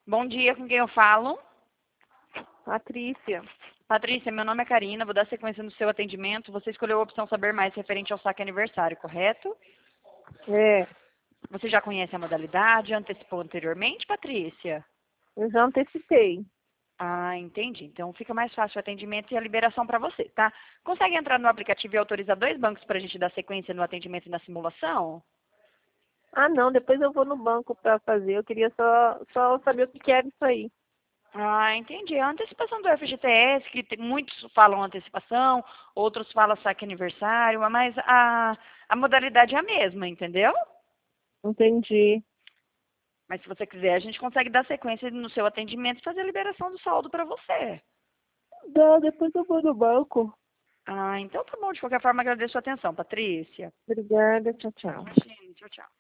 Bom dia, com quem eu falo? Patrícia. Patrícia, meu nome é Karina, vou dar sequência no seu atendimento. Você escolheu a opção saber mais referente ao saque aniversário, correto? É, Você já conhece a modalidade, antecipou anteriormente, Patrícia? eu já antecipei. Ah, entendi. Então fica mais fácil o atendimento e a liberação para você, tá? Consegue entrar no aplicativo e autorizar 2 bancos para a gente dar sequência no atendimento e na simulação? Ah, não, depois eu vou no banco para fazer. Eu queria só saber o que era isso aí. Ah, entendi. A antecipação do FGTS, que muitos falam antecipação, outros falam saque aniversário, mas a modalidade é a mesma, entendeu? Entendi. Mas se você quiser, a gente consegue dar sequência no seu atendimento e fazer a liberação do saldo para você. Não, depois eu vou no banco. Ah, então tá bom. De qualquer forma, agradeço a atenção, Patrícia. Obrigada, tchau, tchau. Imagina, tchau, tchau.